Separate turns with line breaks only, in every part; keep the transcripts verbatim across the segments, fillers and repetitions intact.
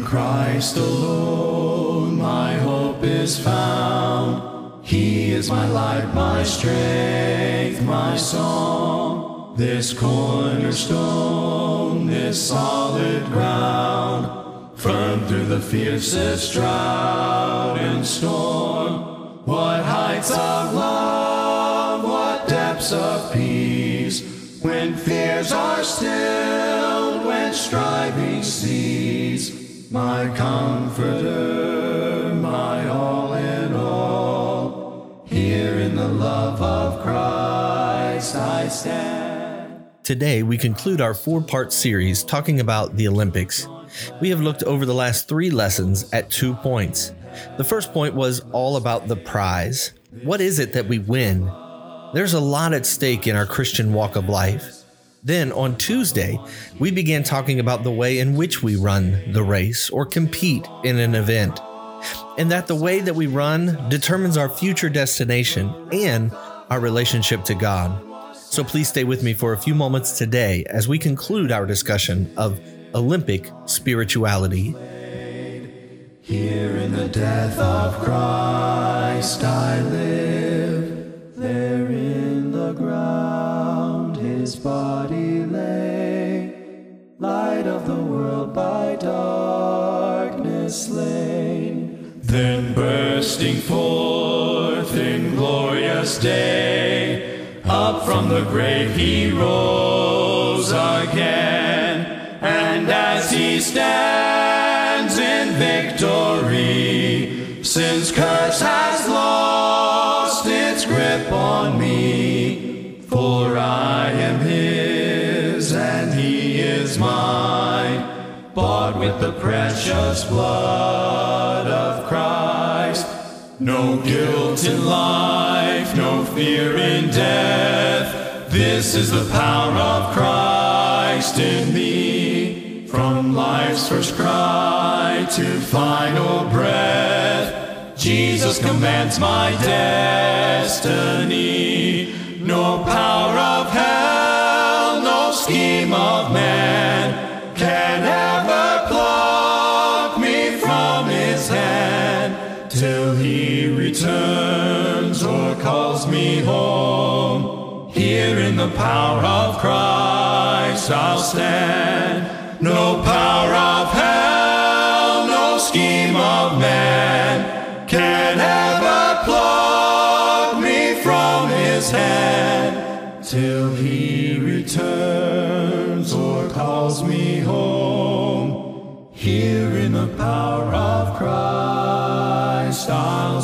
Christ alone my hope is found. He is my light, my strength, my song. This cornerstone, this solid ground, firm through the fiercest drought and storm. What heights of love, what depths of peace, when fears are stilled, when striving cease. My comforter, my all in all, here in the love of Christ I stand.
Today, we conclude our four-part series talking about the Olympics. We have looked over the last three lessons at two points. The first point was all about the prize. What is it that we win? There's a lot at stake in our Christian walk of life. Then, on Tuesday, we began talking about the way in which we run the race or compete in an event, and that the way that we run determines our future destination and our relationship to God. So please stay with me for a few moments today as we conclude our discussion of Olympic spirituality.
Here in the death of Christ I live, there in the ground his body lay, light of the world by darkness slain. Then bursting forth in glorious day, up from the grave he rose again, and as he stands in victory, sin's curse has lost its grip on me. For I am his and he is mine, bought with the precious blood of Christ. No guilt in life, no fear in death. This is the power of Christ in me. From life's first cry to final breath, Jesus commands my destiny. No power of hell, no scheme of man can ever pluck me from his hand, till he returns or calls me home. Here in the power of Christ I'll stand. No power of hell, no scheme of man can ever pluck me from his hand, till he returns or calls me home. Here in the power of Christ I'll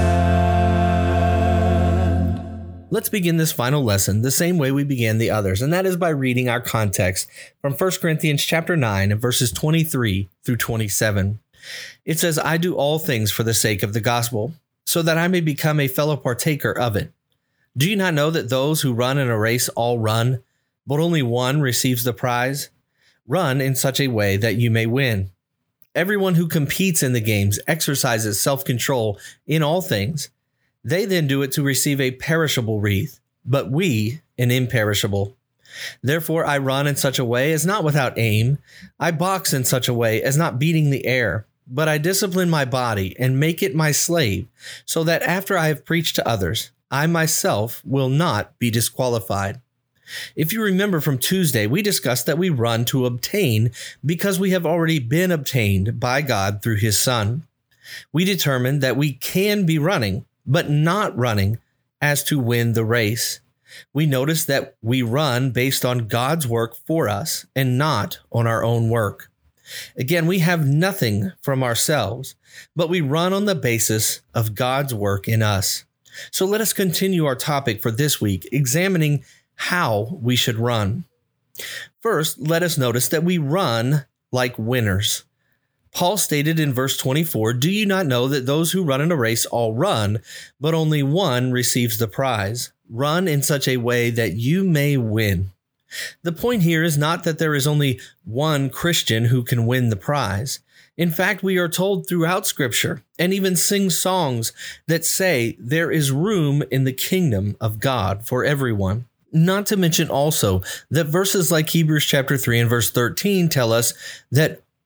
stand.
Let's begin this final lesson the same way we began the others, and that is by reading our context from First Corinthians chapter nine, verses twenty-three through twenty-seven. It says, I do all things for the sake of the gospel, so that I may become a fellow partaker of it. Do you not know that those who run in a race all run, but only one receives the prize? Run in such a way that you may win. Everyone who competes in the games exercises self-control in all things. They then do it to receive a perishable wreath, but we an imperishable. Therefore I run in such a way as not without aim. I box in such a way as not beating the air, but I discipline my body and make it my slave, so that after I have preached to others, I myself will not be disqualified. If you remember from Tuesday, we discussed that we run to obtain because we have already been obtained by God through his Son. We determined that we can be running, but not running as to win the race. We notice that we run based on God's work for us and not on our own work. Again, we have nothing from ourselves, but we run on the basis of God's work in us. So let us continue our topic for this week, examining how we should run. First, let us notice that we run like winners. Paul stated in verse twenty-four, do you not know that those who run in a race all run, but only one receives the prize? Run in such a way that you may win. The point here is not that there is only one Christian who can win the prize. In fact, we are told throughout Scripture and even sing songs that say there is room in the kingdom of God for everyone. Not to mention also that verses like Hebrews chapter three and verse thirteen tell us that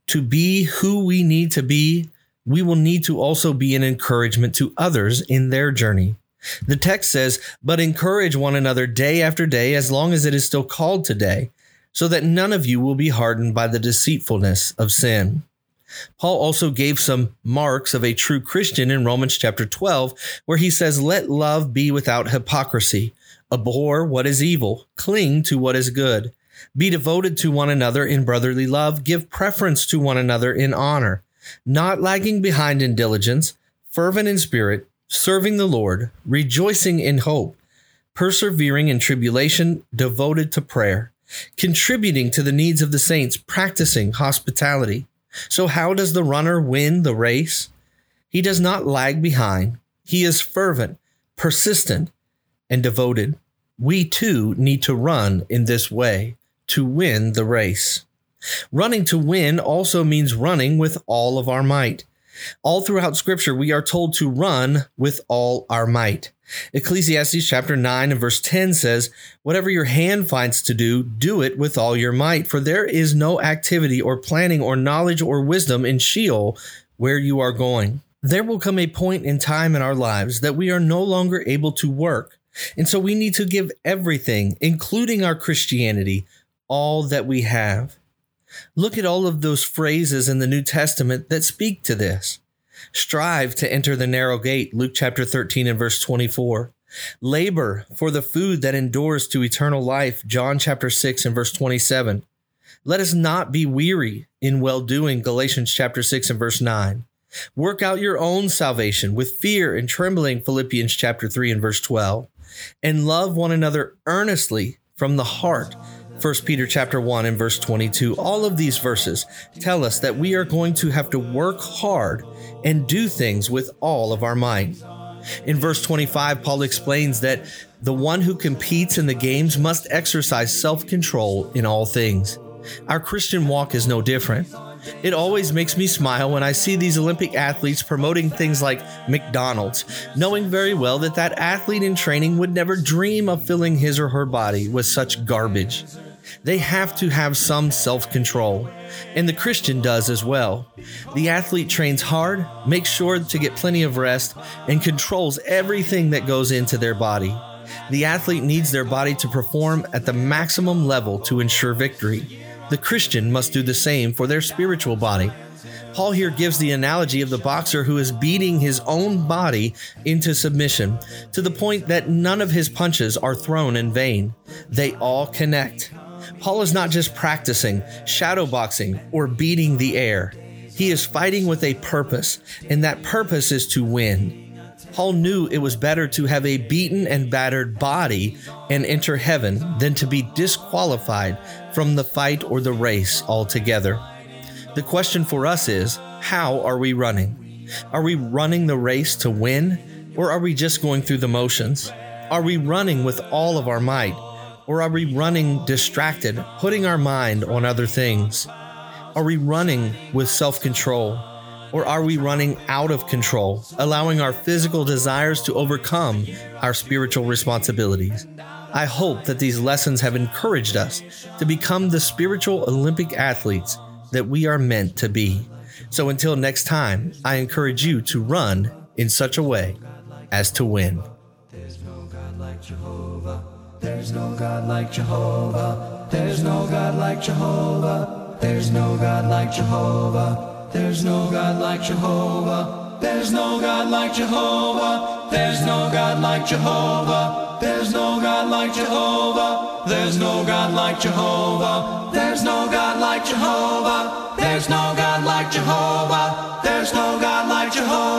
To be who we need to be, we will need to also be an encouragement to others in their journey. The text says, "But encourage one another day after day, as long as it is still called today, so that none of you will be hardened by the deceitfulness of sin." Paul also gave some marks of a true Christian in Romans chapter twelve, where he says, "Let love be without hypocrisy. Abhor what is evil. Cling to what is good. Be devoted to one another in brotherly love. Give preference to one another in honor, not lagging behind in diligence, fervent in spirit, serving the Lord, rejoicing in hope, persevering in tribulation, devoted to prayer, contributing to the needs of the saints, practicing hospitality." So how does the runner win the race? He does not lag behind. He is fervent, persistent, and devoted. We too need to run in this way to win the race. Running to win also means running with all of our might. All throughout Scripture, we are told to run with all our might. Ecclesiastes chapter nine and verse ten says, "Whatever your hand finds to do, do it with all your might, for there is no activity or planning or knowledge or wisdom in Sheol where you are going." There will come a point in time in our lives that we are no longer able to work, and so we need to give everything, including our Christianity, all that we have. Look at all of those phrases in the New Testament that speak to this. Strive to enter the narrow gate, Luke chapter thirteen and verse twenty-four. Labor for the food that endures to eternal life, John chapter six and verse twenty-seven. Let us not be weary in well-doing, Galatians chapter six and verse nine. Work out your own salvation with fear and trembling, Philippians chapter three and verse twelve. And love one another earnestly from the heart, First Peter chapter one and verse twenty-two. All of these verses tell us that we are going to have to work hard and do things with all of our might. In verse twenty-five, Paul explains that the one who competes in the games must exercise self-control in all things. Our Christian walk is no different. It always makes me smile when I see these Olympic athletes promoting things like McDonald's, knowing very well that that athlete in training would never dream of filling his or her body with such garbage. They have to have some self-control, and the Christian does as well. The athlete trains hard, makes sure to get plenty of rest, and controls everything that goes into their body. The athlete needs their body to perform at the maximum level to ensure victory. The Christian must do the same for their spiritual body. Paul here gives the analogy of the boxer who is beating his own body into submission to the point that none of his punches are thrown in vain. They all connect. Paul is not just practicing shadow boxing or beating the air. He is fighting with a purpose, and that purpose is to win. Paul knew it was better to have a beaten and battered body and enter heaven than to be disqualified from the fight or the race altogether. The question for us is, how are we running? Are we running the race to win, or are we just going through the motions? Are we running with all of our might, or are we running distracted, putting our mind on other things? Are we running with self-control, or are we running out of control, allowing our physical desires to overcome our spiritual responsibilities? I hope that these lessons have encouraged us to become the spiritual Olympic athletes that we are meant to be. So until next time, I encourage you to run in such a way as to win.
There's no God like Jehovah. There's no God like Jehovah. There's no God like Jehovah. There's no God like Jehovah. There's no God like Jehovah. There's no God like Jehovah. There's no God like Jehovah. There's no God like Jehovah. There's no God like Jehovah. There's no God like Jehovah. There's no God like Jehovah. There's no God like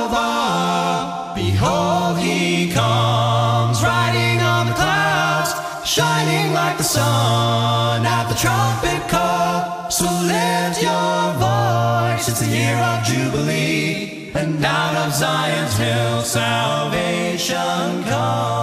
Jehovah. Behold, he comes riding on the clouds, shining like the sun at the trumpet call. So lift your voice, it's the year of Jubilee, and out of Zion's hill salvation comes.